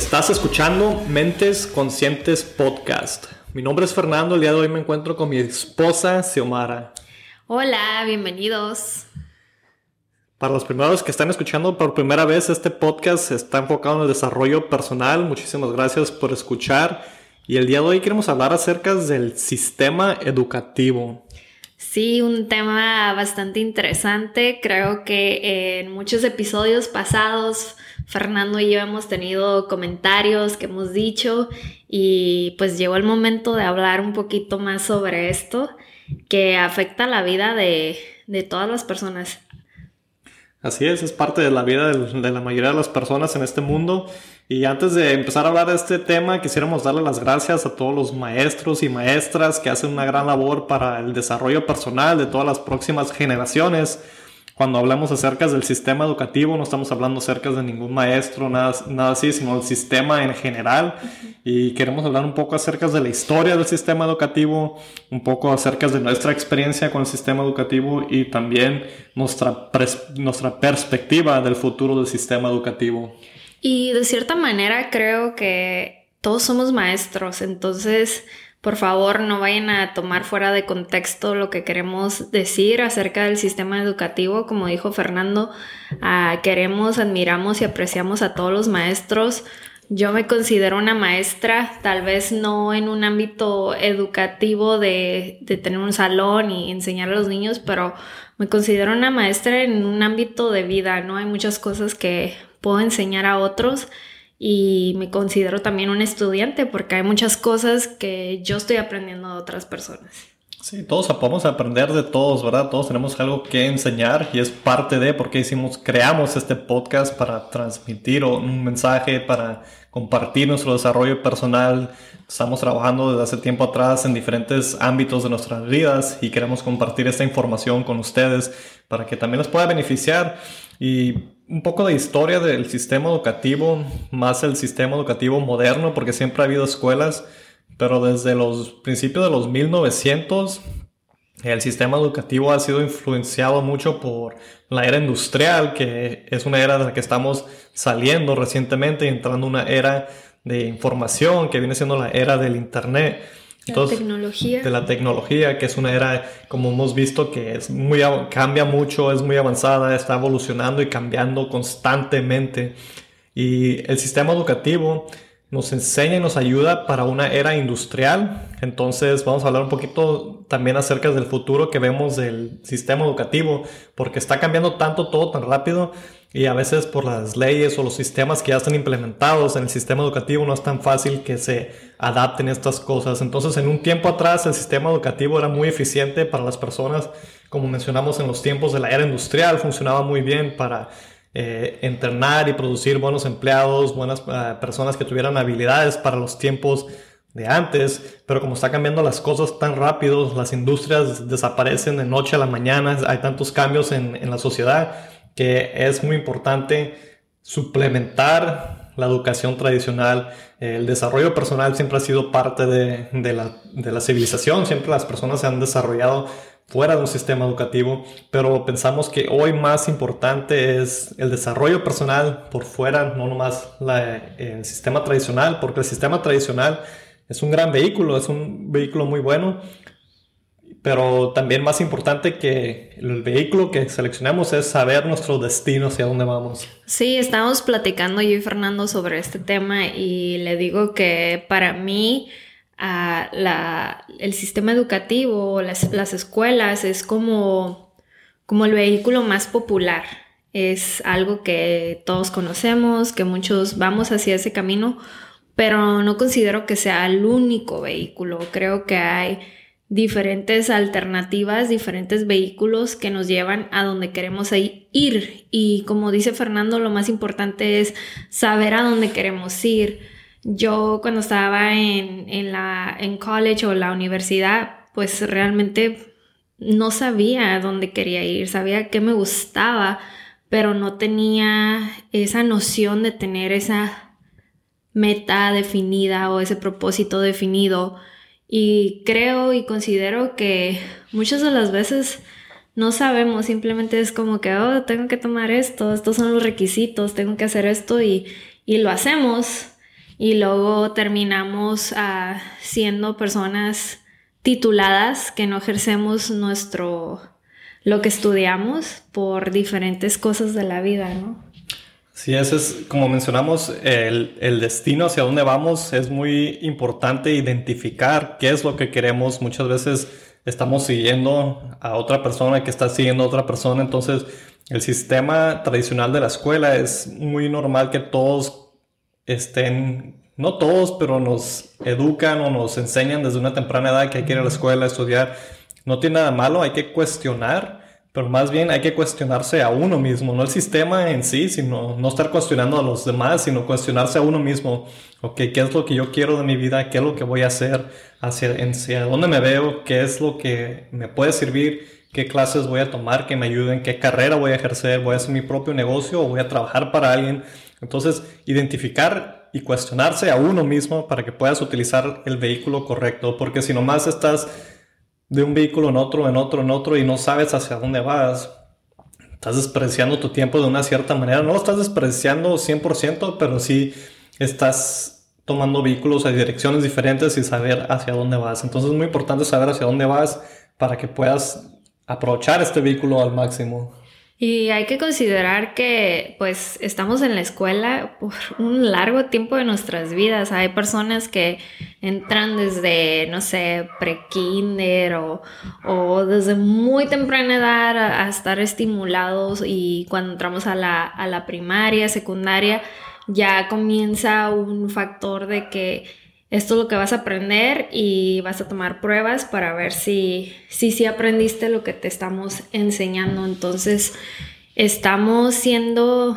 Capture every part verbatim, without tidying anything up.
Estás escuchando Mentes Conscientes Podcast. Mi nombre es Fernando, el día de hoy me encuentro con mi esposa Xiomara. Hola, bienvenidos. Para los primeros que están escuchando por primera vez, este podcast está enfocado en el desarrollo personal. Muchísimas gracias por escuchar. Y el día de hoy queremos hablar acerca del sistema educativo. Sí, un tema bastante interesante. Creo que en muchos episodios pasados, Fernando y yo hemos tenido comentarios que hemos dicho y pues llegó el momento de hablar un poquito más sobre esto que afecta la vida de, de todas las personas. Así es, es parte de la vida de, de la mayoría de las personas en este mundo. Y antes de empezar a hablar de este tema, quisiéramos darle las gracias a todos los maestros y maestras que hacen una gran labor para el desarrollo personal de todas las próximas generaciones. Cuando hablamos acerca del sistema educativo, no estamos hablando acerca de ningún maestro, nada, nada así, sino del sistema en general. Y queremos hablar un poco acerca de la historia del sistema educativo, un poco acerca de nuestra experiencia con el sistema educativo y también nuestra, pres- nuestra perspectiva del futuro del sistema educativo. Y de cierta manera creo que todos somos maestros, entonces por favor no vayan a tomar fuera de contexto lo que queremos decir acerca del sistema educativo. Como dijo Fernando, uh, queremos, admiramos y apreciamos a todos los maestros. Yo me considero una maestra, tal vez no en un ámbito educativo de, de tener un salón y enseñar a los niños, pero me considero una maestra en un ámbito de vida, ¿no? Hay muchas cosas que puedo enseñar a otros y me considero también un estudiante porque hay muchas cosas que yo estoy aprendiendo de otras personas. Sí, todos podemos aprender de todos, ¿verdad? Todos tenemos algo que enseñar y es parte de por qué hicimos, creamos este podcast para transmitir un mensaje, para compartir nuestro desarrollo personal. Estamos trabajando desde hace tiempo atrás en diferentes ámbitos de nuestras vidas y queremos compartir esta información con ustedes para que también les pueda beneficiar. Y un poco de historia del sistema educativo, más el sistema educativo moderno, porque siempre ha habido escuelas, pero desde los principios de los mil novecientos el sistema educativo ha sido influenciado mucho por la era industrial, que es una era de la que estamos saliendo recientemente y entrando en una era de información que viene siendo la era del internet. Entonces, la tecnología. De la tecnología, que es una era, como hemos visto, que es muy, cambia mucho, es muy avanzada, está evolucionando y cambiando constantemente. Y el sistema educativo nos enseña y nos ayuda para una era industrial. Entonces vamos a hablar un poquito también acerca del futuro que vemos del sistema educativo, porque está cambiando tanto todo tan rápido y a veces por las leyes o los sistemas que ya están implementados en el sistema educativo no es tan fácil que se adapten estas cosas. Entonces en un tiempo atrás el sistema educativo era muy eficiente para las personas, como mencionamos en los tiempos de la era industrial, funcionaba muy bien para Eh, entrenar y producir buenos empleados, buenas uh, personas que tuvieran habilidades para los tiempos de antes, pero como está cambiando las cosas tan rápido, las industrias desaparecen de noche a la mañana, hay tantos cambios en, en la sociedad que es muy importante suplementar la educación tradicional. El desarrollo personal siempre ha sido parte de, de, la, de la civilización, siempre las personas se han desarrollado fuera de un sistema educativo, pero pensamos que hoy más importante es el desarrollo personal por fuera, no nomás la, el sistema tradicional, porque el sistema tradicional es un gran vehículo, es un vehículo muy bueno, pero también más importante que el vehículo que seleccionamos es saber nuestro destino, hacia dónde vamos. Sí, estábamos platicando yo y Fernando sobre este tema y le digo que para mí Uh, la, el sistema educativo, las, las escuelas es como, como el vehículo más popular. Es algo que todos conocemos, que muchos vamos hacia ese camino, pero no considero que sea el único vehículo. Creo que hay diferentes alternativas, diferentes vehículos que nos llevan a donde queremos ir. Y como dice Fernando, lo más importante es saber a dónde queremos ir. Yo cuando estaba en, en, la, en college o la universidad, pues realmente no sabía a dónde quería ir, sabía qué me gustaba, pero no tenía esa noción de tener esa meta definida o ese propósito definido. Y creo y considero que muchas de las veces no sabemos, simplemente es como que, oh, tengo que tomar esto, estos son los requisitos, tengo que hacer esto y, y lo hacemos. y luego terminamos uh, siendo personas tituladas que no ejercemos nuestro, lo que estudiamos por diferentes cosas de la vida, ¿no? Sí, ese es, como mencionamos, el, el destino hacia dónde vamos. Es muy importante identificar qué es lo que queremos. Muchas veces estamos siguiendo a otra persona que está siguiendo a otra persona. Entonces, el sistema tradicional de la escuela es muy normal que todos estén, no todos, pero nos educan o nos enseñan desde una temprana edad que hay que ir a la escuela a estudiar. No tiene nada malo, hay que cuestionar. Pero más bien hay que cuestionarse a uno mismo, no el sistema en sí, sino no estar cuestionando a los demás, sino cuestionarse a uno mismo. Ok, ¿qué es lo que yo quiero de mi vida? ¿Qué es lo que voy a hacer? ¿Hacia, hacia dónde me veo? ¿Qué es lo que me puede servir? ¿Qué clases voy a tomar que me ayuden? ¿Qué carrera voy a ejercer? ¿Voy a hacer mi propio negocio o voy a trabajar para alguien? Entonces, identificar y cuestionarse a uno mismo para que puedas utilizar el vehículo correcto. Porque si nomás estás de un vehículo en otro, en otro, en otro y no sabes hacia dónde vas, estás desperdiciando tu tiempo de una cierta manera. No lo estás desperdiciando cien por ciento, pero sí estás tomando vehículos a direcciones diferentes y saber hacia dónde vas. Entonces es muy importante saber hacia dónde vas para que puedas aprovechar este vehículo al máximo. Y hay que considerar que pues estamos en la escuela por un largo tiempo de nuestras vidas. Hay personas que entran desde, no sé, pre-kinder o, o desde muy temprana edad a, a estar estimulados, y cuando entramos a la, a la primaria, secundaria, ya comienza un factor de que esto es lo que vas a aprender y vas a tomar pruebas para ver si si, si aprendiste lo que te estamos enseñando. Entonces, estamos siendo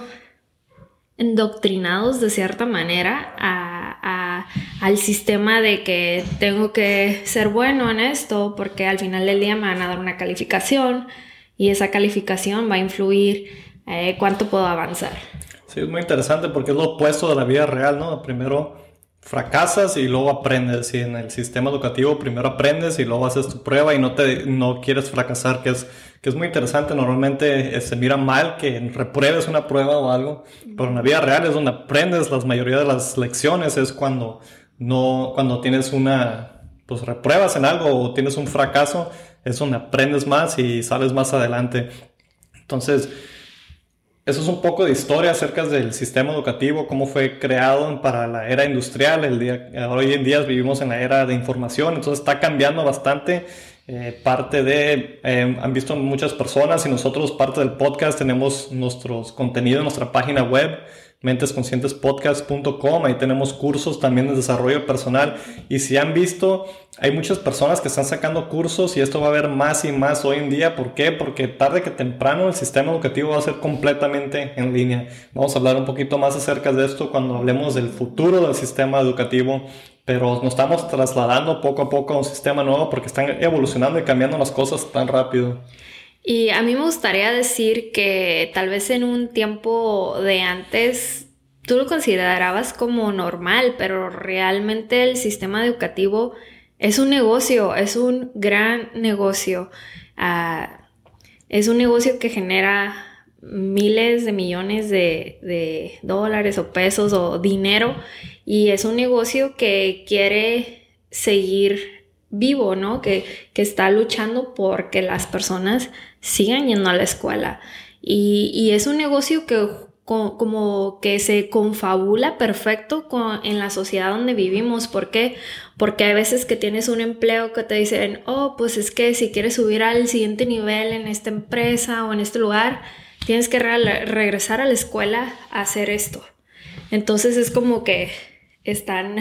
endoctrinados de cierta manera a, a, al sistema de que tengo que ser bueno en esto porque al final del día me van a dar una calificación y esa calificación va a influir eh, cuánto puedo avanzar. Sí, es muy interesante porque es lo opuesto de la vida real, ¿no? Primero fracasas y luego aprendes, y en el sistema educativo primero aprendes y luego haces tu prueba y no te no quieres fracasar, que es que es muy interesante. Normalmente se mira mal que repruebes una prueba o algo, pero en la vida real es donde aprendes. La mayoría de las lecciones es cuando no cuando tienes una pues repruebas en algo o tienes un fracaso, es donde aprendes más y sales más adelante. Entonces, eso es un poco de historia acerca del sistema educativo, cómo fue creado para la era industrial. El día, hoy en día vivimos en la era de información, entonces está cambiando bastante. Eh, parte de, eh, han visto muchas personas y nosotros parte del podcast tenemos nuestros contenidos en nuestra página web, mentes conscientes podcast punto com. Ahí tenemos cursos también de desarrollo personal, y si han visto, hay muchas personas que están sacando cursos y esto va a haber más y más hoy en día. ¿Por qué? Porque tarde que temprano el sistema educativo va a ser completamente en línea. Vamos a hablar un poquito más acerca de esto cuando hablemos del futuro del sistema educativo, pero nos estamos trasladando poco a poco a un sistema nuevo porque están evolucionando y cambiando las cosas tan rápido. Y a mí me gustaría decir que tal vez en un tiempo de antes tú lo considerabas como normal, pero realmente el sistema educativo es un negocio, es un gran negocio. Uh, es un negocio que genera miles de millones de, de dólares o pesos o dinero, y es un negocio que quiere seguir vivo, ¿no? Que, que está luchando porque las personas sigan yendo a la escuela. Y, y es un negocio que co- como que se confabula perfecto con, en la sociedad donde vivimos. ¿Por qué? Porque hay veces que tienes un empleo que te dicen, oh, pues es que si quieres subir al siguiente nivel en esta empresa o en este lugar, tienes que re- regresar a la escuela a hacer esto. Entonces es como que están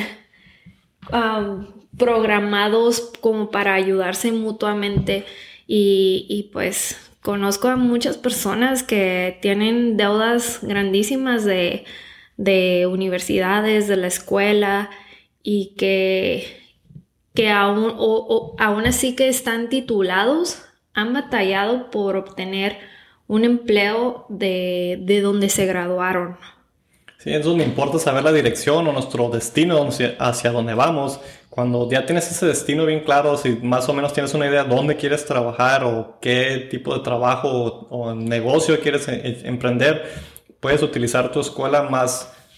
um, programados como para ayudarse mutuamente, y, y pues conozco a muchas personas que tienen deudas grandísimas de, de universidades, de la escuela, y que, que aún, o, o, aún así que están titulados, han batallado por obtener un empleo de, de donde se graduaron. Sí, entonces me importa saber la dirección o nuestro destino hacia dónde vamos. Cuando ya tienes ese destino bien claro, si más o menos tienes una idea de dónde quieres trabajar o qué tipo de trabajo o, o negocio quieres e- emprender, puedes utilizar tu escuela más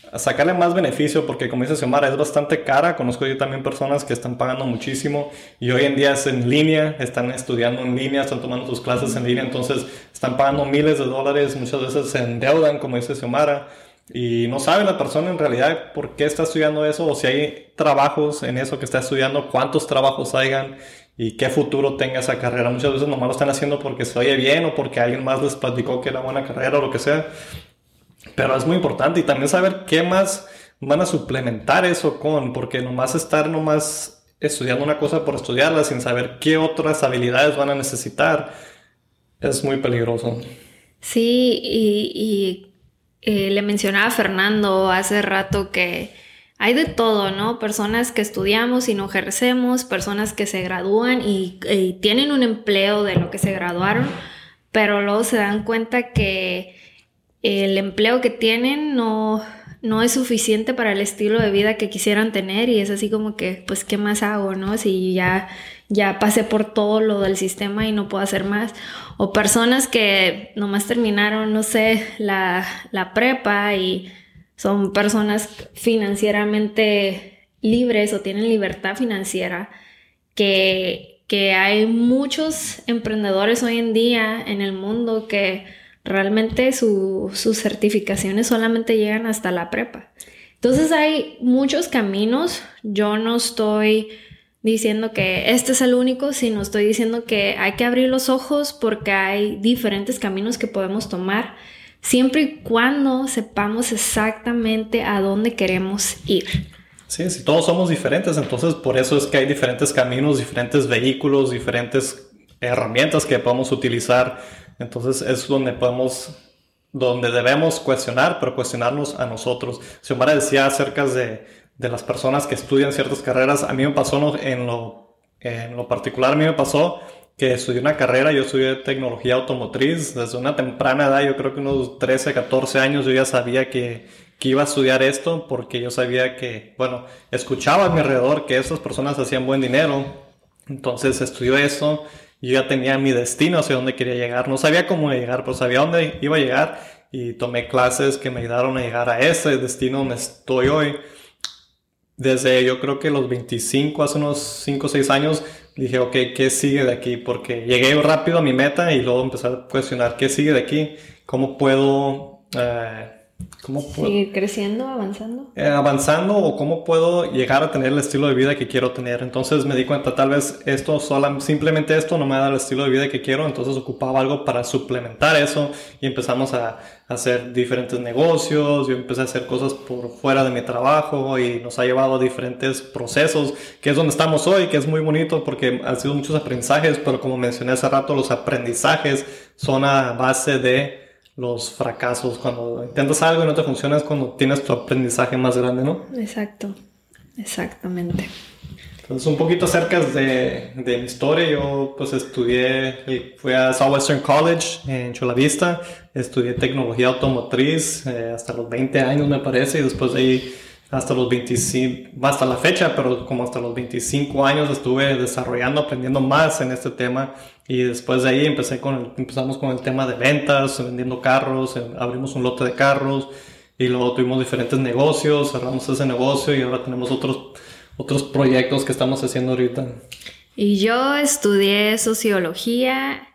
a sacarle más beneficio, porque como dice Xiomara, es bastante cara. Conozco yo también personas que están pagando muchísimo y hoy en día es en línea, están estudiando en línea, están tomando sus clases en línea, entonces están pagando miles de dólares, muchas veces se endeudan, como dice Xiomara, y no sabe la persona en realidad por qué está estudiando eso, o si hay trabajos en eso que está estudiando, cuántos trabajos hayan y qué futuro tenga esa carrera. Muchas veces nomás lo están haciendo porque se oye bien o porque alguien más les platicó que era buena carrera o lo que sea. Pero es muy importante y también saber qué más van a suplementar eso con, porque nomás estar nomás estudiando una cosa por estudiarla sin saber qué otras habilidades van a necesitar es muy peligroso. Sí, y, y eh, le mencionaba a Fernando hace rato que hay de todo, ¿no? Personas que estudiamos y no ejercemos, personas que se gradúan y, y tienen un empleo de lo que se graduaron, pero luego se dan cuenta que el empleo que tienen no, no es suficiente para el estilo de vida que quisieran tener y es así como que, pues, ¿qué más hago, no? Si ya, ya pasé por todo lo del sistema y no puedo hacer más. O personas que nomás terminaron, no sé, la, la prepa y son personas financieramente libres o tienen libertad financiera, que, que hay muchos emprendedores hoy en día en el mundo que realmente su, sus certificaciones solamente llegan hasta la prepa. Entonces hay muchos caminos. Yo no estoy diciendo que este es el único, sino estoy diciendo que hay que abrir los ojos porque hay diferentes caminos que podemos tomar, siempre y cuando sepamos exactamente a dónde queremos ir. Sí, si todos somos diferentes, entonces por eso es que hay diferentes caminos, diferentes vehículos, diferentes herramientas que podemos utilizar. Entonces es donde podemos, donde debemos cuestionar, pero cuestionarnos a nosotros. Xiomara decía acerca de, de las personas que estudian ciertas carreras. A mí me pasó en lo, en lo particular, a mí me pasó que estudié una carrera, yo estudié tecnología automotriz desde una temprana edad, yo creo que unos trece, catorce años yo ya sabía que, que iba a estudiar esto porque yo sabía que, bueno, escuchaba a mi alrededor que estas personas hacían buen dinero, entonces estudié eso. Yo ya tenía mi destino hacia dónde quería llegar. No sabía cómo llegar, pero sabía dónde iba a llegar. Y tomé clases que me ayudaron a llegar a ese destino donde estoy hoy. Desde yo creo que los veinticinco, hace unos cinco o seis años, dije, ok, ¿qué sigue de aquí? Porque llegué rápido a mi meta y luego empecé a cuestionar, ¿qué sigue de aquí? ¿Cómo puedo... Eh, ¿Cómo puedo seguir creciendo, avanzando? Eh, avanzando o cómo puedo llegar a tener el estilo de vida que quiero tener. Entonces me di cuenta, tal vez esto, sola, simplemente esto no me da el estilo de vida que quiero, entonces ocupaba algo para suplementar eso y empezamos a, a hacer diferentes negocios. Yo empecé a hacer cosas por fuera de mi trabajo y nos ha llevado a diferentes procesos, que es donde estamos hoy, que es muy bonito porque han sido muchos aprendizajes, pero como mencioné hace rato, los aprendizajes son a base de los fracasos. Cuando intentas algo y no te funciona es cuando tienes tu aprendizaje más grande, ¿no? Exacto, exactamente. Entonces, un poquito acerca de, de mi historia. Yo pues estudié, fui a Southwestern College en Chula Vista, estudié tecnología automotriz eh, hasta los veinte años me parece, y después de ahí hasta los veinticinco, hasta la fecha, pero como hasta los veinticinco años estuve desarrollando, aprendiendo más en este tema. Y después de ahí empecé con el, empezamos con el tema de ventas, vendiendo carros, abrimos un lote de carros y luego tuvimos diferentes negocios, cerramos ese negocio y ahora tenemos otros, otros proyectos que estamos haciendo ahorita. Y yo estudié sociología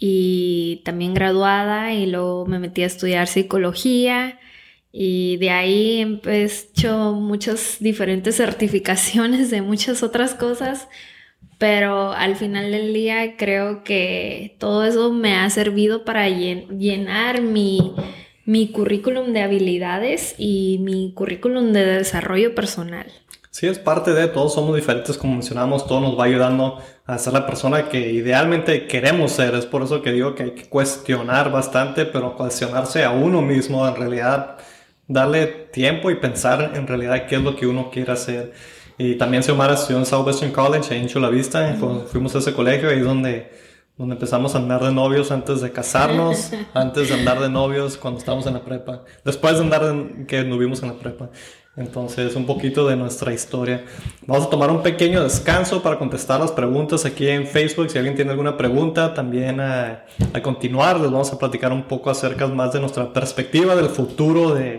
y también graduada y luego me metí a estudiar psicología y de ahí he hecho muchas diferentes certificaciones de muchas otras cosas. Pero al final del día creo que todo eso me ha servido para llenar mi, mi currículum de habilidades y mi currículum de desarrollo personal. Sí, es parte de, todos somos diferentes, como mencionamos, todo nos va ayudando a ser la persona que idealmente queremos ser. Es por eso que digo que hay que cuestionar bastante, pero cuestionarse a uno mismo, en realidad darle tiempo y pensar en realidad qué es lo que uno quiere hacer. Y también Xiomara estudió en Southwestern College, ahí en Chula Vista. Uh-huh. Fuimos a ese colegio, ahí es donde, donde empezamos a andar de novios antes de casarnos, antes de andar de novios cuando estábamos en la prepa, después de andar en, que nos vimos en la prepa. Entonces, un poquito de nuestra historia. Vamos a tomar un pequeño descanso para contestar las preguntas aquí en Facebook. Si alguien tiene alguna pregunta, también a, a continuar les vamos a platicar un poco acerca más de nuestra perspectiva del futuro de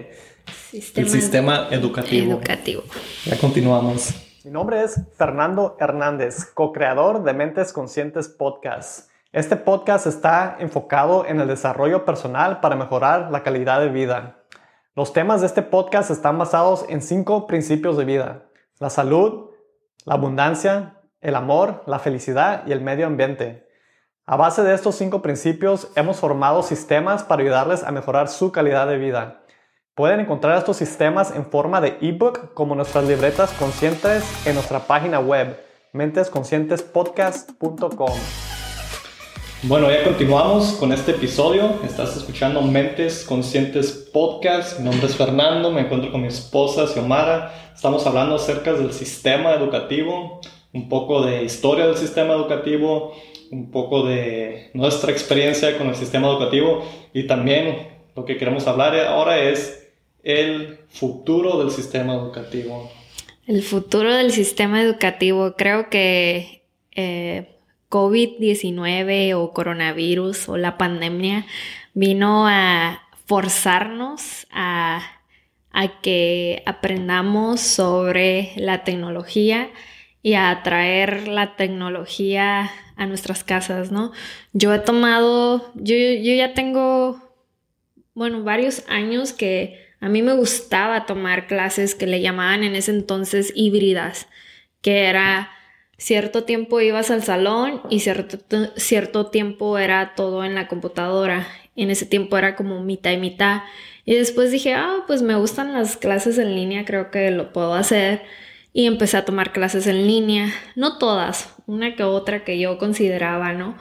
Sistema el sistema educativo. educativo. Ya continuamos. Mi nombre es Fernando Hernández, co-creador de Mentes Conscientes Podcast. Este podcast está enfocado en el desarrollo personal para mejorar la calidad de vida. Los temas de este podcast están basados en cinco principios de vida: la salud, la abundancia, el amor, la felicidad y el medio ambiente. A base de estos cinco principios hemos formado sistemas para ayudarles a mejorar su calidad de vida. Pueden encontrar estos sistemas en forma de ebook como nuestras libretas conscientes en nuestra página web mentes conscientes podcast punto com. Bueno, ya continuamos con este episodio. Estás escuchando Mentes Conscientes Podcast. Mi nombre es Fernando, me encuentro con mi esposa Xiomara. Estamos hablando acerca del sistema educativo, un poco de historia del sistema educativo, un poco de nuestra experiencia con el sistema educativo, y también lo que queremos hablar ahora es el futuro del sistema educativo. El futuro del sistema educativo. Creo que eh, covid diecinueve o coronavirus o la pandemia vino a forzarnos a, a que aprendamos sobre la tecnología y a traer la tecnología a nuestras casas, ¿no? Yo he tomado, yo, yo ya tengo, bueno, varios años que a mí me gustaba tomar clases que le llamaban en ese entonces híbridas, que era cierto tiempo ibas al salón y cierto, cierto tiempo era todo en la computadora. En ese tiempo era como mitad y mitad. Y después dije, ah, pues me gustan las clases en línea, creo que lo puedo hacer. Y empecé a tomar clases en línea, no todas, una que otra que yo consideraba, ¿no?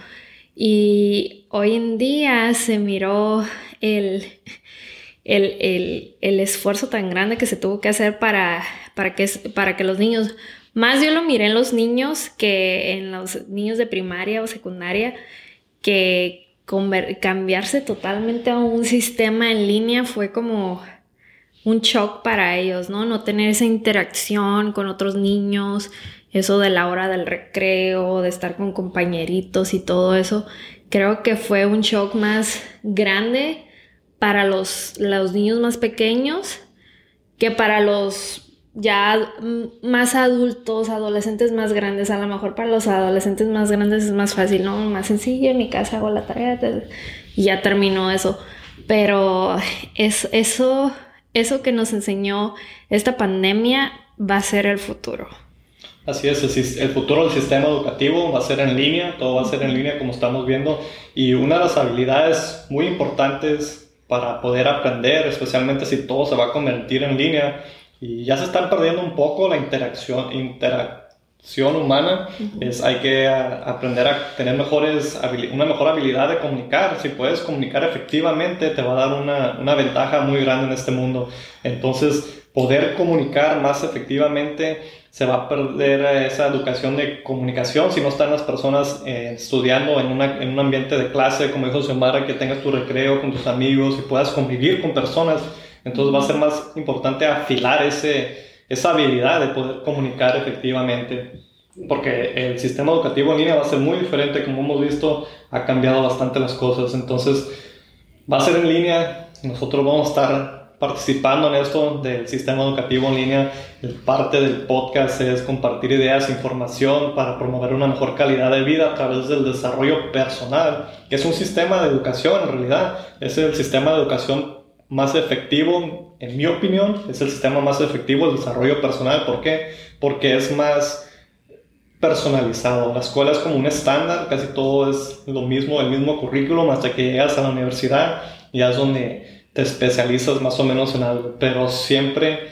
Y hoy en día se miró el, el, el, el esfuerzo tan grande que se tuvo que hacer para, para, que, para que los niños, más yo lo miré en los niños que en los niños de primaria o secundaria, que conver, cambiarse totalmente a un sistema en línea fue como un shock para ellos, ¿no? No tener esa interacción con otros niños, eso de la hora del recreo, de estar con compañeritos y todo eso. Creo que fue un shock más grande para los, los niños más pequeños que para los ya más adultos, adolescentes más grandes. A lo mejor para los adolescentes más grandes es más fácil, ¿no? Más sencillo, en mi casa hago la tarea y ya terminó eso. Pero es, eso... Eso que nos enseñó esta pandemia va a ser el futuro. Así es, el, el futuro del sistema educativo va a ser en línea, todo va a ser en línea como estamos viendo, y una de las habilidades muy importantes para poder aprender, especialmente si todo se va a convertir en línea, y ya se están perdiendo un poco la interacción, interacción humana, uh-huh. es, hay que a, aprender a tener mejores, una mejor habilidad de comunicar. Si puedes comunicar efectivamente, te va a dar una, una ventaja muy grande en este mundo. Entonces, poder comunicar más efectivamente, se va a perder esa educación de comunicación si no están las personas eh, estudiando en, una, en un ambiente de clase, como dijo Xiomara, que tengas tu recreo con tus amigos y puedas convivir con personas. Entonces va a ser más importante afilar ese esa habilidad de poder comunicar efectivamente, porque el sistema educativo en línea va a ser muy diferente. Como hemos visto, ha cambiado bastante las cosas. Entonces va a ser en línea, nosotros vamos a estar participando en esto del sistema educativo en línea. Parte del podcast es compartir ideas, información para promover una mejor calidad de vida a través del desarrollo personal, que es un sistema de educación. En realidad es el sistema de educación más efectivo, en mi opinión, es el sistema más efectivo del desarrollo personal. ¿Por qué? Porque es más personalizado. La escuela es como un estándar, casi todo es lo mismo, el mismo currículum, hasta que llegas a la universidad, ya es donde te especializas más o menos en algo. Pero siempre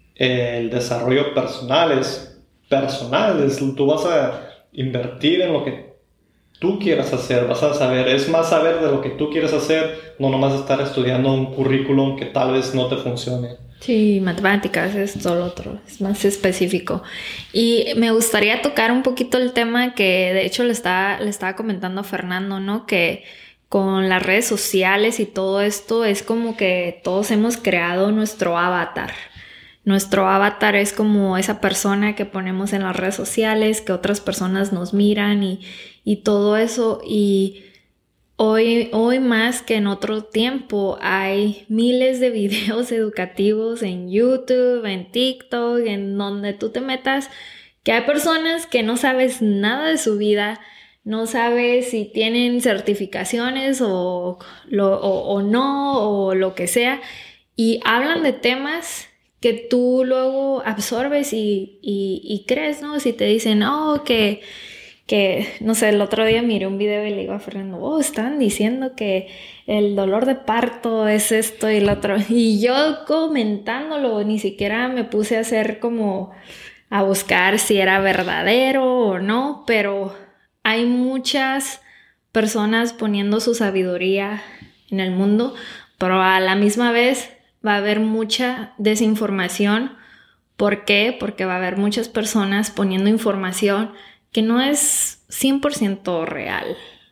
eh, el desarrollo personal es personal, es, tú vas a invertir en lo que tú quieras hacer, vas a saber, es más saber de lo que tú quieres hacer, no nomás estar estudiando un currículum que tal vez no te funcione. Sí, matemáticas es todo lo otro, es más específico. Y me gustaría tocar un poquito el tema que de hecho le estaba, le estaba comentando a Fernando, ¿no? Que con las redes sociales y todo esto es como que todos hemos creado nuestro avatar. Nuestro avatar es como esa persona que ponemos en las redes sociales, que otras personas nos miran y, y todo eso. Y Hoy, hoy más que en otro tiempo hay miles de videos educativos en YouTube, en TikTok, en donde tú te metas, que hay personas que no sabes nada de su vida, no sabes si tienen certificaciones o, lo, o, o no, o lo que sea, y hablan de temas que tú luego absorbes y, y, y crees, ¿no? Si te dicen, oh, que... que, no sé, el otro día miré un video y le digo a Fernando, oh, estaban diciendo que el dolor de parto es esto y lo otro. Y yo comentándolo, ni siquiera me puse a hacer como a buscar si era verdadero o no, pero hay muchas personas poniendo su sabiduría en el mundo, pero a la misma vez va a haber mucha desinformación. ¿Por qué? Porque va a haber muchas personas poniendo información que no es cien por ciento real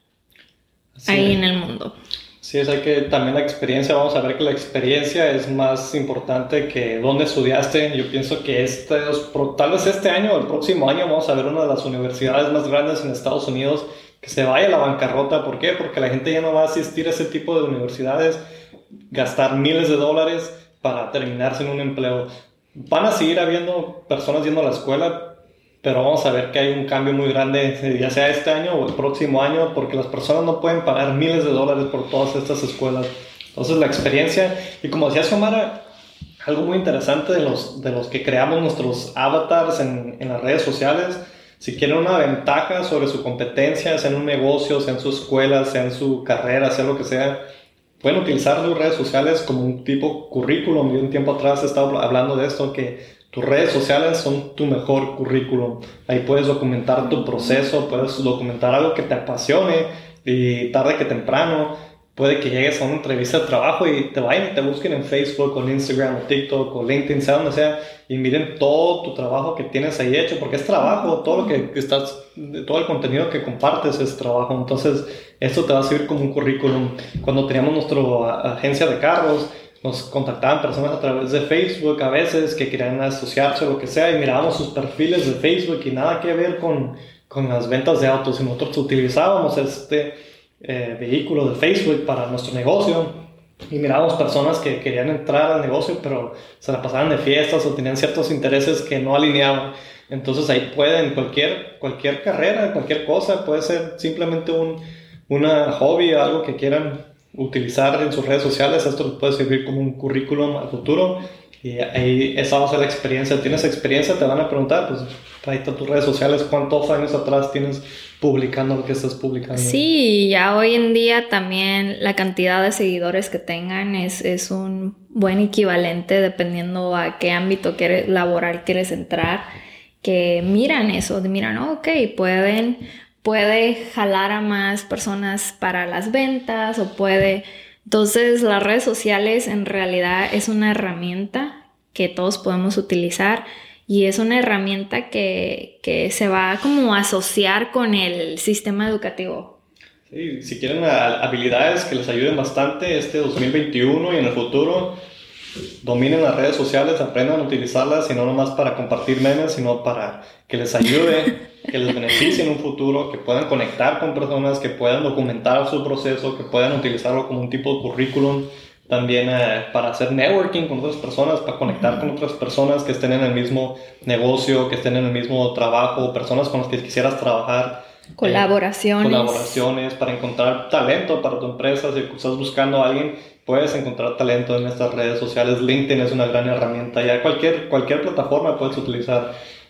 sí, ahí en el mundo. Sí, es hay que también la experiencia, vamos a ver que la experiencia es más importante que dónde estudiaste. Yo pienso que este, tal vez este año o el próximo año vamos a ver una de las universidades más grandes en Estados Unidos que se vaya a la bancarrota. ¿Por qué? Porque la gente ya no va a asistir a ese tipo de universidades, gastar miles de dólares para terminarse en un empleo. Van a seguir habiendo personas yendo a la escuela, pero vamos a ver que hay un cambio muy grande, ya sea este año o el próximo año, porque las personas no pueden pagar miles de dólares por todas estas escuelas. Entonces la experiencia, y como decía Xiomara, algo muy interesante de los, de los que creamos nuestros avatars en, en las redes sociales, si quieren una ventaja sobre su competencia, sea en un negocio, sea en su escuela, sea en su carrera, sea lo que sea, pueden utilizar sus redes sociales como un tipo currículum. Yo un tiempo atrás he estado hablando de esto, que tus redes sociales son tu mejor currículum. Ahí puedes documentar tu proceso, puedes documentar algo que te apasione y tarde que temprano puede que llegues a una entrevista de trabajo y te vayan y te busquen en Facebook o en Instagram o TikTok o LinkedIn, sea donde sea, y miren todo tu trabajo que tienes ahí hecho, porque es trabajo, todo lo que estás, todo el contenido que compartes es trabajo. Entonces esto te va a servir como un currículum. Cuando teníamos nuestra agencia de carros, nos contactaban personas a través de Facebook a veces que querían asociarse o lo que sea, y mirábamos sus perfiles de Facebook y nada que ver con, con las ventas de autos, y nosotros utilizábamos este eh, vehículo de Facebook para nuestro negocio y mirábamos personas que querían entrar al negocio pero se la pasaban de fiestas o tenían ciertos intereses que no alineaban. Entonces ahí pueden, cualquier, cualquier carrera, cualquier cosa, puede ser simplemente un una hobby o algo que quieran utilizar en sus redes sociales. Esto les puede servir como un currículum al futuro, y ahí esa va a ser la experiencia. ¿Tienes experiencia? Te van a preguntar, pues ahí están tus redes sociales, ¿cuántos años atrás tienes publicando lo que estás publicando? Sí, ya hoy en día también la cantidad de seguidores que tengan es, es un buen equivalente dependiendo a qué ámbito quieres, laboral quieres entrar, que miran eso, miran, oh, ok, pueden... puede jalar a más personas para las ventas o puede... Entonces las redes sociales en realidad es una herramienta que todos podemos utilizar, y es una herramienta que, que se va como a asociar con el sistema educativo. Sí, si quieren habilidades que les ayuden bastante este dos mil veintiuno y en el futuro, dominen las redes sociales, aprendan a utilizarlas, y no nomás para compartir memes, sino para que les ayude, que les beneficie en un futuro, que puedan conectar con personas, que puedan documentar su proceso, que puedan utilizarlo como un tipo de currículum, también eh, para hacer networking con otras personas, para conectar uh-huh. con otras personas que estén en el mismo negocio, que estén en el mismo trabajo, personas con las que quisieras trabajar. Colaboraciones. Eh, colaboraciones, para encontrar talento para tu empresa. Si estás buscando a alguien, puedes encontrar talento en estas redes sociales. LinkedIn es una gran herramienta. Ya cualquier, cualquier plataforma puedes utilizar.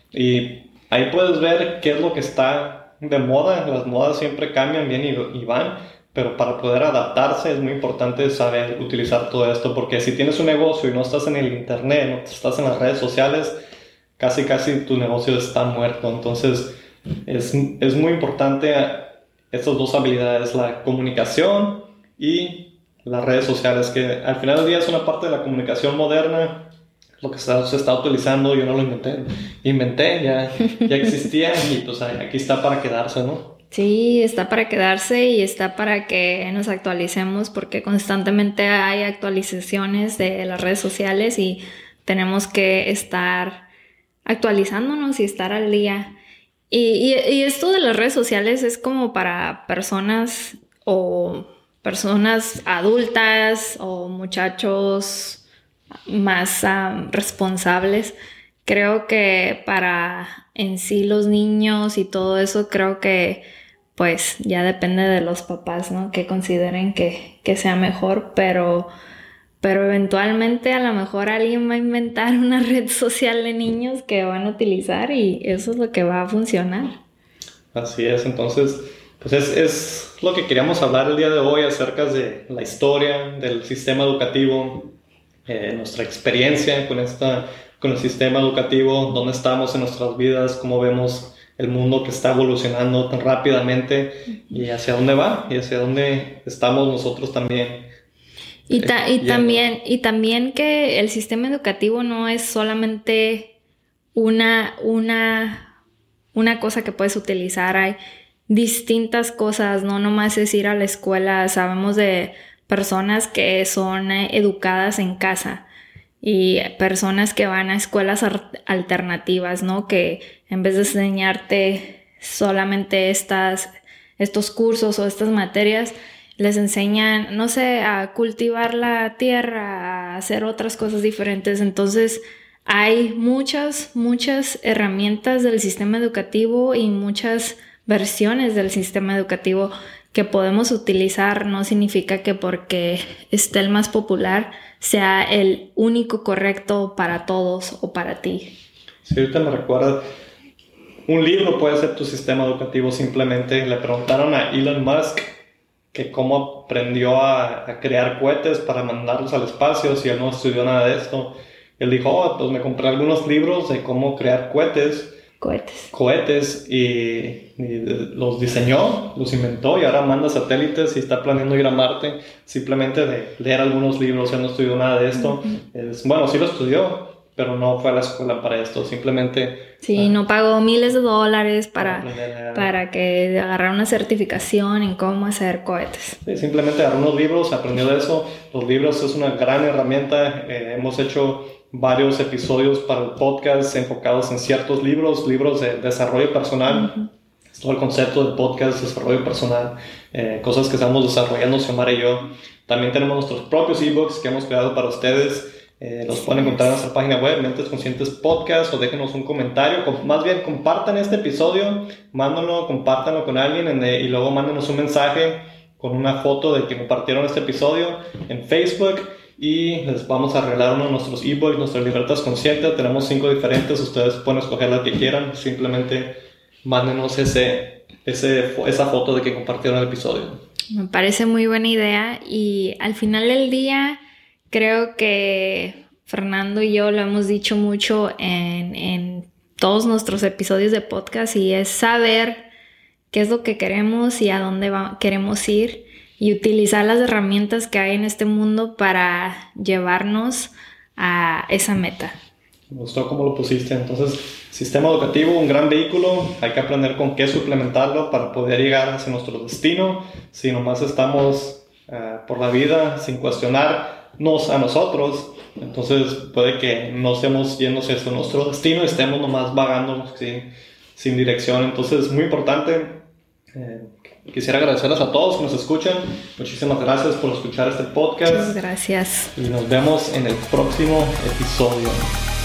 Y ahí puedes ver qué es lo que está de moda. Las modas siempre cambian, bien y, y van. Pero para poder adaptarse es muy importante saber utilizar todo esto. Porque si tienes un negocio y no estás en el internet, no estás en las redes sociales, casi casi tu negocio está muerto. Entonces es, es muy importante estas dos habilidades, la comunicación y las redes sociales, que al final del día es una parte de la comunicación moderna. Lo que está, se está utilizando, yo no lo inventé, inventé, ya, ya existía, y pues aquí está para quedarse, ¿no? Sí, está para quedarse y está para que nos actualicemos, porque constantemente hay actualizaciones de las redes sociales y tenemos que estar actualizándonos y estar al día. Y, y, y esto de las redes sociales es como para personas o personas adultas o muchachos más um, responsables. Creo que para en sí los niños y todo eso, creo que pues ya depende de los papás, ¿no? Que consideren que, que sea mejor, pero, pero eventualmente a lo mejor alguien va a inventar una red social de niños que van a utilizar y eso es lo que va a funcionar. Así es, entonces pues es, es lo que queríamos hablar el día de hoy acerca de la historia del sistema educativo, eh, nuestra experiencia con, esta, con el sistema educativo, dónde estamos en nuestras vidas, cómo vemos el mundo que está evolucionando tan rápidamente y hacia dónde va y hacia dónde estamos nosotros también. Y, ta- y, también, y también que el sistema educativo no es solamente una, una, una cosa que puedes utilizar. Hay distintas cosas, no nomás es ir a la escuela. Sabemos de personas que son educadas en casa y personas que van a escuelas alternativas, ¿no? Que en vez de enseñarte solamente estas, estos cursos o estas materias, les enseñan, no sé, a cultivar la tierra, a hacer otras cosas diferentes. Entonces, hay muchas, muchas herramientas del sistema educativo y muchas versiones del sistema educativo que podemos utilizar. No significa que porque esté el más popular sea el único correcto para todos o para ti. Sí, ahorita me recuerda, un libro puede ser tu sistema educativo. Simplemente le preguntaron a Elon Musk que cómo aprendió a, a crear cohetes para mandarlos al espacio si él no estudió nada de esto. Él dijo, oh, pues me compré algunos libros de cómo crear cohetes. Cohetes. Cohetes y, y los diseñó, los inventó y ahora manda satélites y está planeando ir a Marte simplemente de leer algunos libros. Él no estudió nada de esto. Uh-huh. Es, bueno, sí lo estudió, pero no fue a la escuela para esto, simplemente... Sí, uh, no pagó miles de dólares para, para, para que agarrara una certificación en cómo hacer cohetes. Sí, simplemente agarró unos libros, aprendió de eso. Los libros es una gran herramienta. Eh, hemos hecho varios episodios para el podcast enfocados en ciertos libros, libros de desarrollo personal. Uh-huh. Es todo el concepto del podcast, desarrollo personal, eh, cosas que estamos desarrollando Xiomara y yo. También tenemos nuestros propios ebooks que hemos creado para ustedes. Eh, los pueden encontrar en nuestra página web, Mentes Conscientes Podcast, o déjenos un comentario. Com- más bien, compartan este episodio, mándenlo, compártanlo con alguien en de, y luego mándenos un mensaje con una foto de que compartieron este episodio en Facebook y les vamos a regalar uno de nuestros ebooks, nuestras libertades conscientes. Tenemos cinco diferentes, ustedes pueden escoger la que quieran. Simplemente mándenos ese, ese, esa foto de que compartieron el episodio. Me parece muy buena idea y al final del día creo que Fernando y yo lo hemos dicho mucho en, en todos nuestros episodios de podcast y es saber qué es lo que queremos y a dónde va, queremos ir y utilizar las herramientas que hay en este mundo para llevarnos a esa meta. Me gustó cómo lo pusiste. Entonces, sistema educativo, un gran vehículo. Hay que aprender con qué suplementarlo para poder llegar hacia nuestro destino. Si nomás estamos uh, por la vida sin cuestionarnos a nosotros, entonces puede que no estemos yendo hacia nuestro destino, estemos nomás vagando sin, sin dirección. Entonces, es muy importante. Eh, quisiera agradecerles a todos que nos escuchan. Muchísimas gracias por escuchar este podcast. Muchas gracias. Y nos vemos en el próximo episodio.